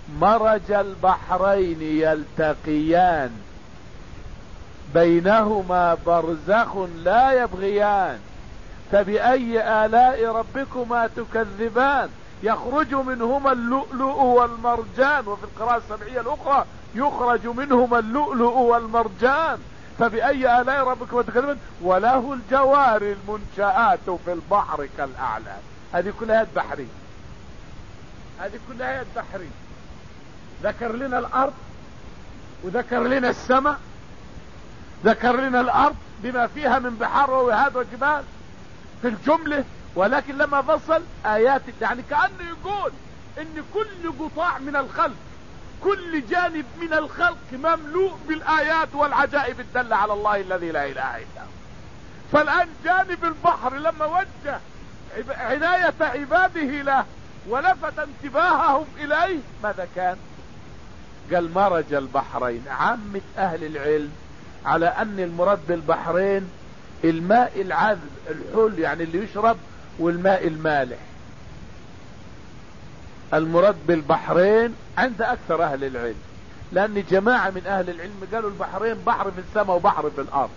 مرج البحرين يلتقيان بينهما برزخ لا يبغيان فبأي آلاء ربكما تكذبان يخرج منهما اللؤلؤ والمرجان. وفي القراءة السبعية الأخرى يخرج منهما اللؤلؤ والمرجان فبأي آلاء ربكما تكذبان وله الجوار المنشآت في البحر كالأعلام. هذه كلها بحرية، هذه كلها بحرية. ذكر لنا الأرض وذكر لنا السماء، ذكر لنا الأرض بما فيها من بحار ووهاد وجبال في الجملة، ولكن لما فصل آيات يعني كأنه يقول ان كل قطاع من الخلق، كل جانب من الخلق مملوء بالآيات والعجائب الدالة على الله الذي لا إله إلا هو. فالآن جانب البحر لما وجه عناية عباده له ولفت انتباههم إليه ماذا كان؟ قال مرج البحرين. عامة أهل العلم على أن المراد بالبحرين الماء العذب الحل يعني اللي يشرب والماء المالح. المراد بالبحرين عند أكثر أهل العلم، لأن جماعة من أهل العلم قالوا البحرين بحر في السماء وبحر في الأرض،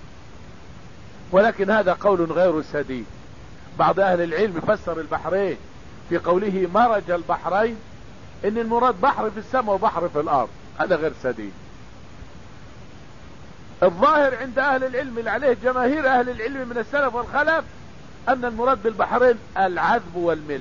ولكن هذا قول غير سديد. بعض أهل العلم فسر البحرين في قوله مرج البحرين ان المراد بحر في السماء وبحر في الارض، هذا غير سديد. الظاهر عند اهل العلم اللي عليه جماهير اهل العلم من السلف والخلف ان المراد بالبحرين العذب والملح.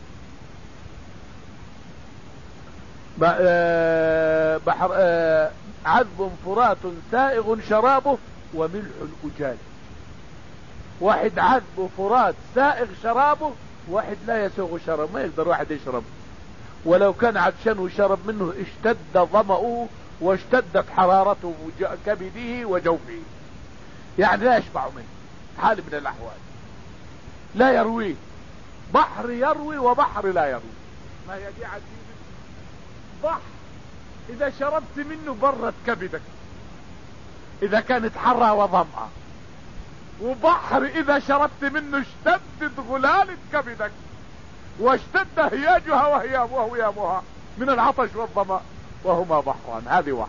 بحر عذب فرات سائغ شرابه وملح أجاج. واحد عذب فرات سائغ شرابه، واحد لا يسوغ شراب، ما يقدر واحد يشرب، ولو كان عطشان وشرب منه اشتد ظمأه واشتدت حرارته كبده وجوفه، يعني لا يشبع منه حال من الأحوال، لا يرويه. بحر يروي وبحر لا يروي، ما هي دي عجيبة. بحر إذا شربت منه برت كبدك إذا كانت حرة وظمأة، وبحر إذا شربت منه اشتدت غلالة كبدك واشتد هياجها وهيامها من العطش والظمأ، وهما بحران. هذه واحد.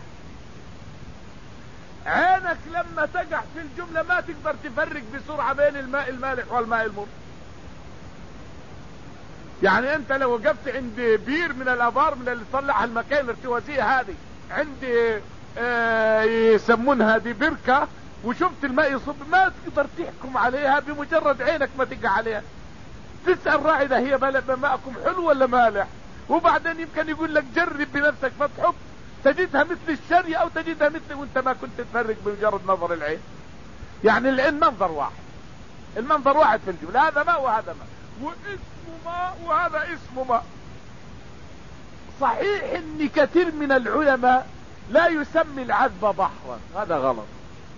عينك لما تقع في الجملة ما تقدر تفرق بسرعة بين الماء المالح والماء المر. يعني انت لو وقفت عند بير من الابار من اللي طلعها المكان الارتوازية هذه، عند يسمونها دي بركة، وشفت الماء يصب، ما تقدر تحكم عليها بمجرد عينك ما تقع عليها. تسأل راعي اذا هي ماءكم حلو ولا مالح، وبعدين يمكن يقول لك جرب بنفسك فتحب تجدها مثل الشري او تجدها مثل وانت ما كنت تفرق بمجرد نظر العين. يعني العين منظر واحد، المنظر واحد في الجملة، هذا ماء وهذا ماء، واسمه ماء وهذا اسمه ماء. صحيح ان كثير من العلماء لا يسمي العذب بحرا، هذا غلط.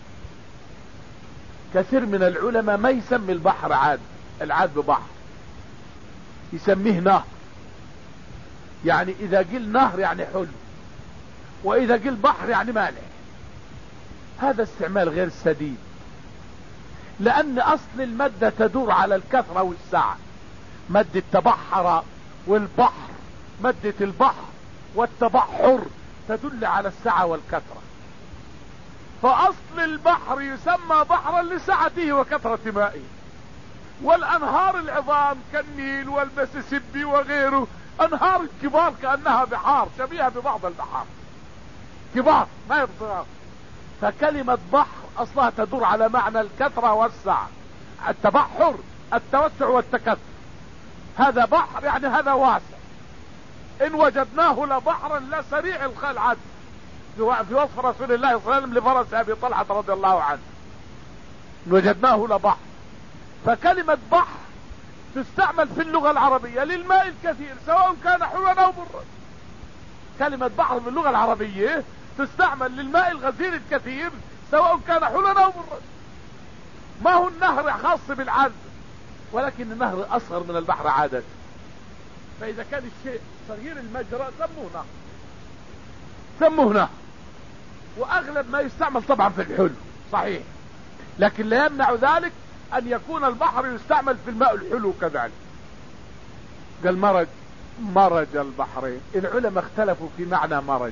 كثير من العلماء ما يسمي البحر عذب، العذب بحر، يسميه نهر. يعني اذا قل نهر يعني حلو، واذا قل بحر يعني مالح. هذا استعمال غير سديد، لان اصل المادة تدور على الكثرة والسعة. مادة تبحر والبحر، مادة البحر والتبحر تدل على السعة والكثرة. فاصل البحر يسمى بحرا لسعته وكثرة مائه. والانهار العظام كالنيل والمسيسيبي وغيره انهار كبار كأنها بحار شبيهة ببعض البحار، كبار ما يبصرها. فكلمة بحر اصلها تدور على معنى الكثرة والسعة، التبحر التوسع والتكثر. هذا بحر يعني هذا واسع. ان وجدناه لبحرا لسريع العذب، في وصف رسول الله صلى الله عليه وسلم لفرس ابي طلحة رضي الله عنه، وجدناه لبحر. فكلمة بحر تستعمل في اللغة العربية للماء الكثير سواء كان حلوا او برا. كلمة بحر في اللغة العربية تستعمل للماء الغزير الكثير سواء كان حلوا او برا. ما هو النهر خاص بالعذب، ولكن النهر اصغر من البحر عادة. فاذا كان الشيء صغير المجرى سموه نهر، سموه نهر. واغلب ما يستعمل طبعا في الحلو صحيح، لكن لا يمنع ذلك ان يكون البحر يستعمل في الماء الحلو كذلك. قال مرج مرج البحرين. العلماء اختلفوا في معنى مرج.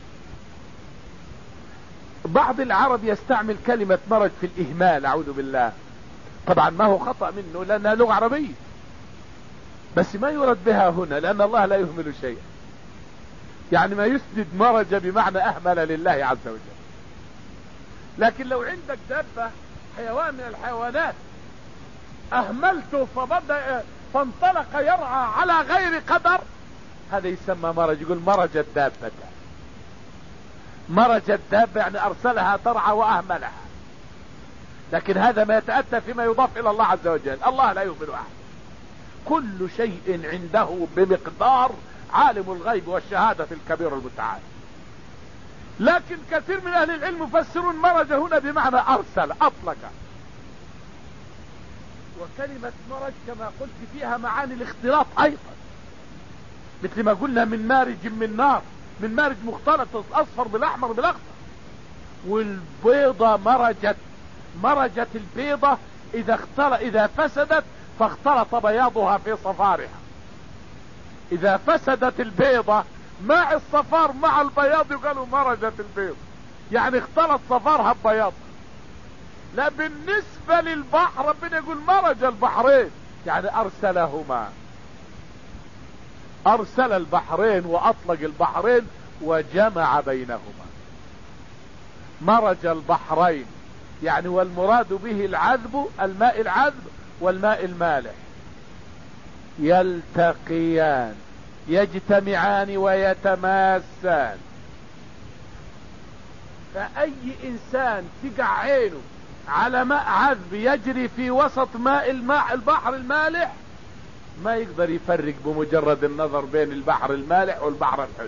بعض العرب يستعمل كلمة مرج في الإهمال، أعوذ بالله. طبعا ما هو خطأ منه لأنها لغة عربية، بس ما يرد بها هنا لأن الله لا يهمل شيئا. يعني ما يسند مرج بمعنى أهمل لله عز وجل. لكن لو عندك دابة حيوان من الحيوانات أهملته فانطلق يرعى على غير قدر، هذا يسمى مرج. يقول مرج الدابة. مرج الدابة يعني أرسلها ترعى وأهملها. لكن هذا ما يتأتى فيما يضاف إلى الله عز وجل. الله لا يهمل أحد، كل شيء عنده بمقدار، عالم الغيب والشهادة الكبير المتعال. لكن كثير من أهل العلم يفسرون مرج هنا بمعنى أرسل، أطلق. وكلمة مرج كما قلت فيها معاني الاختلاط أيضا، مثل ما قلنا من مارج من نار، من مارج مختلط الأصفر بالأحمر بالأخضر. والبيضة مرجت البيضة إذا فسدت فاختلط بياضها في صفارها. إذا فسدت البيضة مع الصفار مع البياض يقالوا مرجت البيض، يعني اختلط صفارها ببياضها. لا، بالنسبة للبحر ربنا يقول مرج البحرين، يعني أرسلهما، أرسل البحرين وأطلق البحرين وجمع بينهما. مرج البحرين يعني والمراد به العذب، الماء العذب والماء المالح، يلتقيان، يجتمعان ويتماسان. فأي إنسان تقع عينه على ماء عذب يجري في وسط ماء البحر المالح ما يقدر يفرق بمجرد النظر بين البحر المالح والبحر الحلو،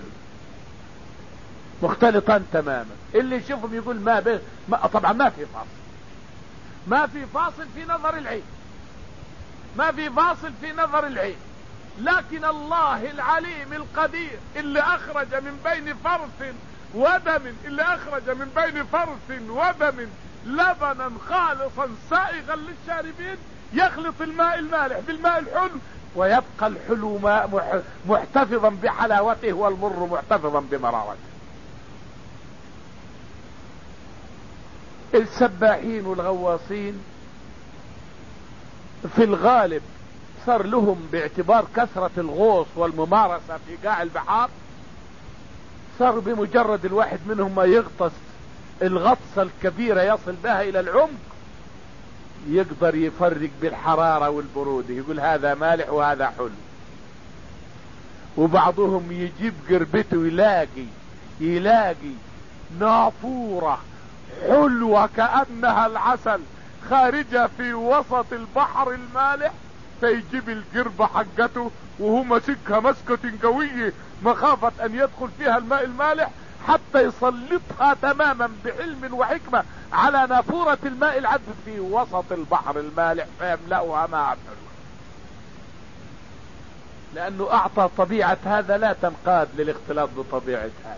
مختلطان تماما. اللي يشوفهم يقول طبعا ما في فاصل، ما في فاصل في نظر العين، ما في فاصل في نظر العين. لكن الله العليم القدير اللي اخرج من بين فرث ودم، اللي اخرج من بين فرث ودم لبنا خالصا سائغا للشاربين، يخلط الماء المالح بالماء الحلو ويبقى الحلو ماء محتفظا بحلاوته والمر محتفظا بمراوته. السباحين والغواصين في الغالب صار لهم باعتبار كثرة الغوص والممارسة في قاع البحار، صار بمجرد الواحد منهم ما يغطس الغطسة الكبيرة يصل بها الى العمق يقدر يفرق بالحرارة والبرودة، يقول هذا مالح وهذا حلو. وبعضهم يجيب قربته يلاقي نافورة حلوة كأنها العسل خارجة في وسط البحر المالح، فيجيب القربة حقته وهو مسكها مسكة قوية مخافة ان يدخل فيها الماء المالح حتى يسلطها تماما بعلم وحكمة على نافورة الماء العذب في وسط البحر المالح فيملأها ماء حلو، لانه اعطى طبيعة هذا لا تنقاد للاختلاط بطبيعة هذا.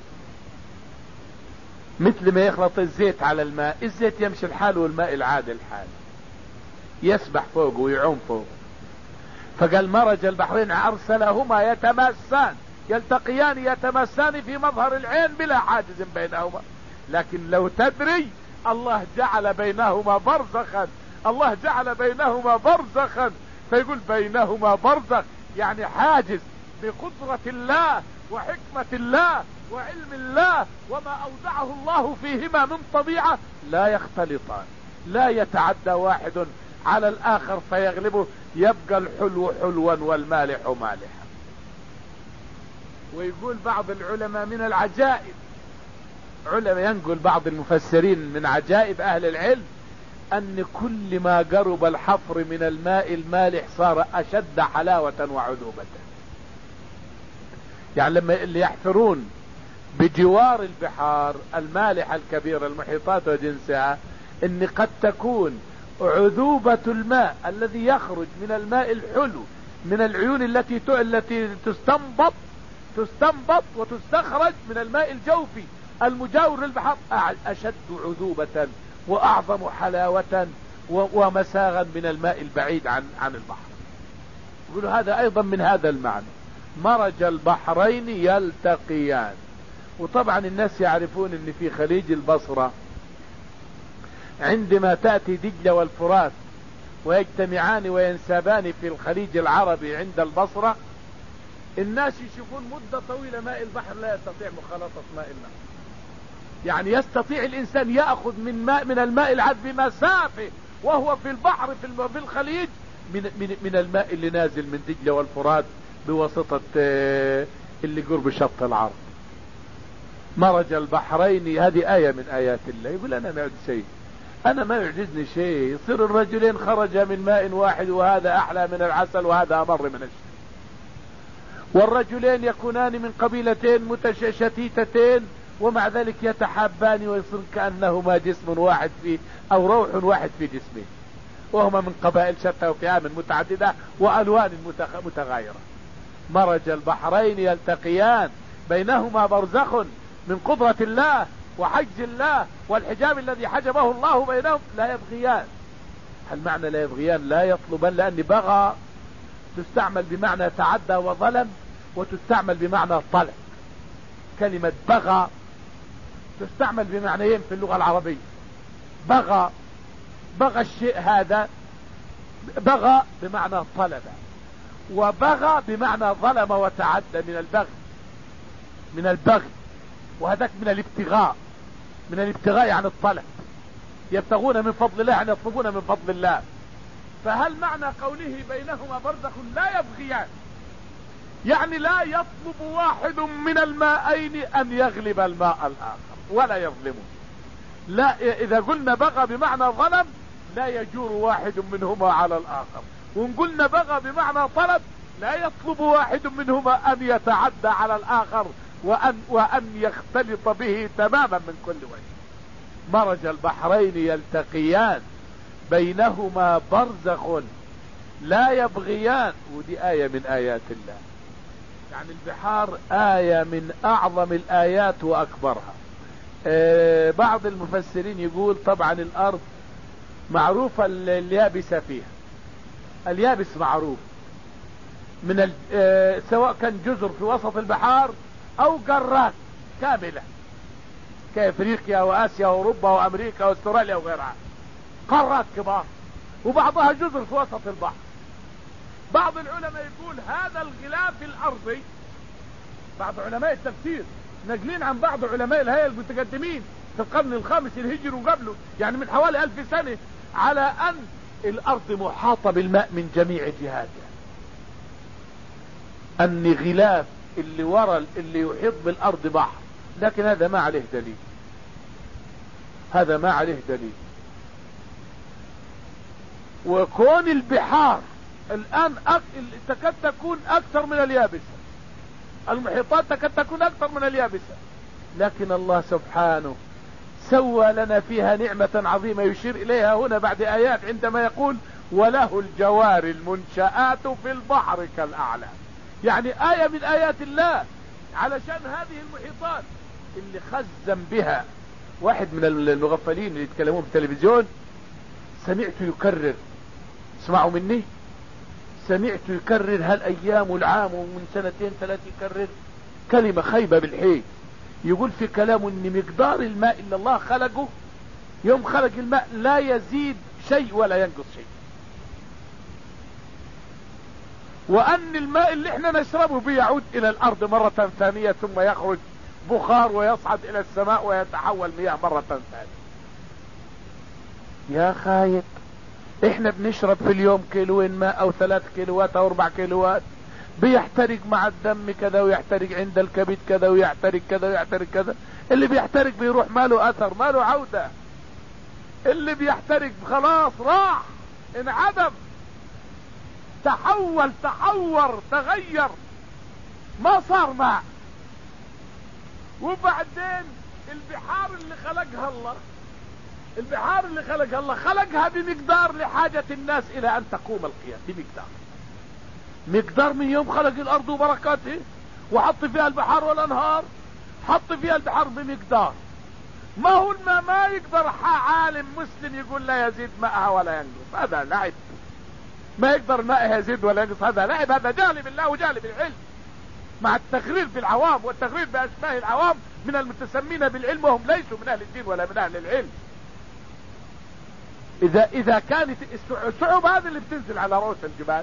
مثل ما يخلط الزيت على الماء، الزيت يمشي الحال والماء العادي الحال، يسبح فوقه ويعوم فوقه. فقال مرج البحرين ارسلهما يتماسان، يلتقيان يتماسان في مظهر العين بلا حاجز بينهما. لكن لو تدري الله جعل بينهما برزخا، الله جعل بينهما برزخا، فيقول بينهما برزخ يعني حاجز بقدرة الله وحكمة الله وعلم الله وما اودعه الله فيهما من طبيعة لا يختلطان، لا يتعدى واحد على الاخر فيغلبه، يبقى الحلو حلوا والمالح مالحا. ويقول بعض العلماء من العجائب، علماء ينقل بعض المفسرين من عجائب اهل العلم ان كل ما قرب الحفر من الماء المالح صار اشد حلاوة وعذوبة. يعني لما اللي يحفرون بجوار البحار المالحة الكبيرة المحيطات وجنسها، ان قد تكون عذوبة الماء الذي يخرج من الماء الحلو من العيون التي تستنبط وتستخرج من الماء الجوفي المجاور للبحر اشد عذوبة واعظم حلاوة ومساغا من الماء البعيد عن البحر. يقولوا هذا ايضا من هذا المعنى. مرج البحرين يلتقيان. وطبعا الناس يعرفون ان في خليج البصرة عندما تأتي دجلة والفرات ويجتمعان وينسابان في الخليج العربي عند البصرة، الناس يشوفون مدة طويلة ماء البحر لا يستطيع مخالطة ماء النهر. يعني يستطيع الانسان يأخذ من الماء العذب بمسافة وهو في البحر في الخليج من الماء اللي نازل من دجلة والفرات بواسطة اللي قرب شط العرب. مرج البحرين، هذه آية من آيات الله. يقول أنا ما يعجز شيء، أنا ما يعجزني شيء. يصير الرجلين خرجا من ماء واحد وهذا أحلى من العسل وهذا أمر من الشيء، والرجلين يكونان من قبيلتين متشتتتين ومع ذلك يتحابان ويصير كأنهما جسم واحد في أو روح واحد في جسمه، وهما من قبائل شتى وفئام متعددة وألوان متغايرة. مرج البحرين يلتقيان بينهما برزخ من قدرة الله وحجز الله والحجاب الذي حجبه الله بينهم لا يبغيان. هل معنى لا يبغيان؟ لا يطلبان، لأن بغى تستعمل بمعنى تعدى وظلم وتستعمل بمعنى طلب. كلمة بغى تستعمل بمعنيين في اللغة العربية. بغى الشيء هذا، بغى بمعنى طلب، وبغى بمعنى ظلم وتعدى من البغي، وهذاك من الابتغاء يعني الطلب. يبتغون من فضل الله يعني يطلبون من فضل الله. فهل معنى قوله بينهما برزخ لا يبغيان يعني لا يطلب واحد من الماءين ان يغلب الماء الاخر ولا يظلمه. لا، اذا قلنا بغى بمعنى ظلم لا يجور واحد منهما على الاخر، وان قلنا بغى بمعنى طلب لا يطلب واحد منهما ان يتعدى على الاخر وان يختلط به تماما من كل وجه. مرج البحرين يلتقيان بينهما برزخ لا يبغيان، ودي آية من آيات الله. يعني البحار آية من أعظم الآيات وأكبرها. بعض المفسرين يقول طبعا الأرض معروفة اليابسة فيها، اليابس معروف من سواء كان جزر في وسط البحار أو قارات كاملة كأفريقيا وآسيا وأوروبا وأمريكا وأستراليا وغيرها، قارات كبار وبعضها جزر في وسط البحر. بعض العلماء يقول هذا الغلاف الأرضي، بعض علماء التفسير ناقلين عن بعض علماء الهيئة المتقدمين في القرن الخامس الهجري وقبله، يعني من حوالي 1000 سنة، على أن الأرض محاطة بالماء من جميع جهاتها، أن غلاف اللي ورا اللي يحيط بالأرض بحر، لكن هذا ما عليه دليل، هذا ما عليه دليل. وكون البحار الآن تكاد تكون أكثر من اليابسة، المحيطات تكاد تكون أكثر من اليابسة، لكن الله سبحانه سوى لنا فيها نعمة عظيمة يشير إليها هنا بعد آيات عندما يقول وله الجوار المنشآت في البحر كالأعلام. يعني آية من آيات الله علشان هذه المحيطات اللي خزم بها. واحد من المغفلين اللي يتكلمون في التلفزيون سمعته يكرر، اسمعوا مني، سمعته يكرر هالأيام والعام ومن 2-3 يكرر كلمة خيبة بالحي. يقول في كلامه ان مقدار الماء اللي الله خلقه يوم خلق الماء لا يزيد شيء ولا ينقص شيء، وان الماء اللي احنا نشربه بيعود الى الارض مرة ثانية ثم يخرج بخار ويصعد الى السماء ويتحول مياه مرة ثانية. يا خايب، احنا بنشرب في اليوم كيلوين ماء او 3 كيلوات او 4 كيلوات، بيحترق مع الدم كذا ويحترق عند الكبد كذا ويحترق كذا ويحترق كذا. اللي بيحترق بيروح ماله اثر ماله عودة، اللي بيحترق خلاص راح انعدم، تحور تغير ما صار ماء. وبعدين البحار اللي خلقها الله، البحار اللي خلقها الله خلقها بمقدار لحاجة الناس الى ان تقوم القيامة، مقدار من يوم خلق الارض وبركاته وحط فيها البحار والانهار، حط فيها البحار بمقدار. ما هو الماء ما يقدر عالم مسلم يقول لا يزيد ماءها ولا ينقص، هذا لعب. ما يقدر ماءها يزيد ولا ينقص، هذا لعب، هذا جهل بالله وجهل بالعلم. مع التغرير بالعوام والتغرير بأسماء العوام من المتسمين بالعلم وهم ليسوا من أهل الدين ولا من أهل العلم. إذا كانت الصعوبة هذه اللي بتنزل على رؤوس الجبال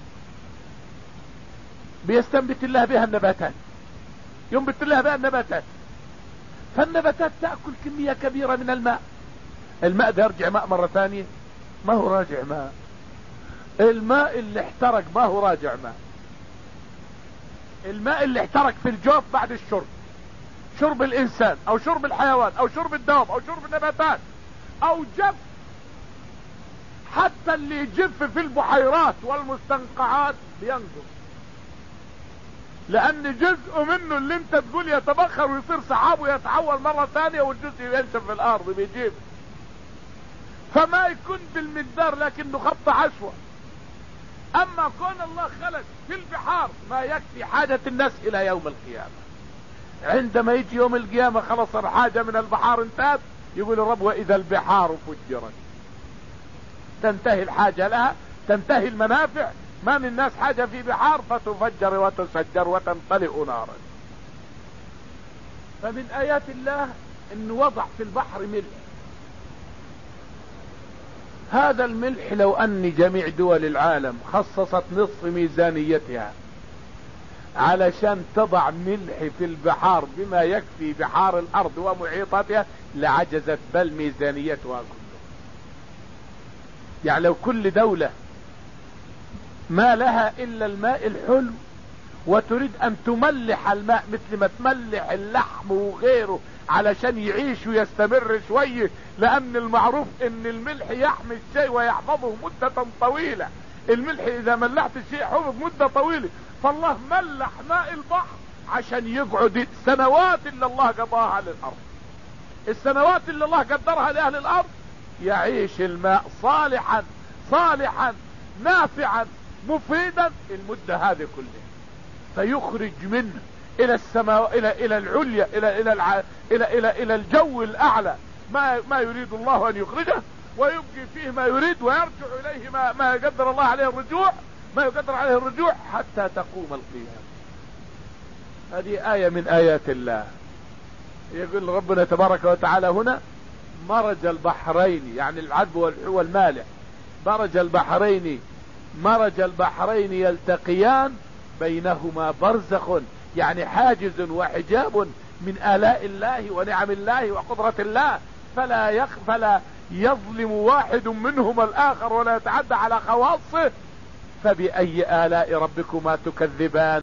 بيستنبت الله بها النباتات، ينبت الله بها النباتات، فالنباتات تأكل كمية كبيرة من الماء. الماء ده يرجع ماء مرة ثانية؟ ما هو راجع ماء. الماء اللي احترق ما هو راجع ماء. الماء اللي احترق في الجوف بعد الشرب، شرب الانسان او شرب الحيوان او شرب الدواب او شرب النباتات او جف، حتى اللي يجف في البحيرات والمستنقعات بينقص، لان جزء منه اللي انت تقول يتبخر ويصير سحاب ويتحول مرة ثانية والجزء ينشف في الارض بيجيب، فما يكون بالمقدار لكنه خط عشوة. اما كون الله خلق في البحار ما يكفي حاجة الناس الى يوم القيامة، عندما يجي يوم القيامة خلص الحاجة من البحار انتهت، يقول الرب واذا البحار فجرت، تنتهي الحاجة لها، تنتهي المنافع، ما من الناس حاجة في بحار فتفجر وتسجر وتمتلئ نارا. فمن ايات الله انه وضع في البحر ملح. هذا الملح لو ان جميع دول العالم خصصت نصف ميزانيتها علشان تضع ملح في البحار بما يكفي بحار الارض ومحيطاتها لعجزت بل ميزانيتها كلها. يعني لو كل دولة ما لها الا الماء الحلو وتريد ان تملح الماء مثل ما تملح اللحم وغيره علشان يعيش ويستمر شوية، لان المعروف ان الملح يحمي الشيء ويحفظه مدة طويلة. الملح اذا ملحت الشيء حفظ مدة طويلة، فالله ملح ماء البحر عشان يقعد السنوات اللي الله قضاها للارض، السنوات اللي الله قدرها لاهل الارض، يعيش الماء صالحا صالحا نافعا مفيدا المدة هذه كلها، فيخرج منه الى السماء الى العليا الى الجو الاعلى ما يريد الله ان يخرجه، ويبقي فيه ما يريد ويرجع اليه ما يقدر الله عليه الرجوع، ما يقدر عليه الرجوع حتى تقوم القيامة. هذه آية من آيات الله. يقول ربنا تبارك وتعالى هنا مرج البحرين، يعني العذب والمالح، مرج البحرين يلتقيان بينهما برزخ، يعني حاجز وحجاب من آلاء الله ونعم الله وقدرة الله، فلا يظلم واحد منهما الآخر ولا يتعدى على خواصه. فبأي آلاء ربكما تكذبان.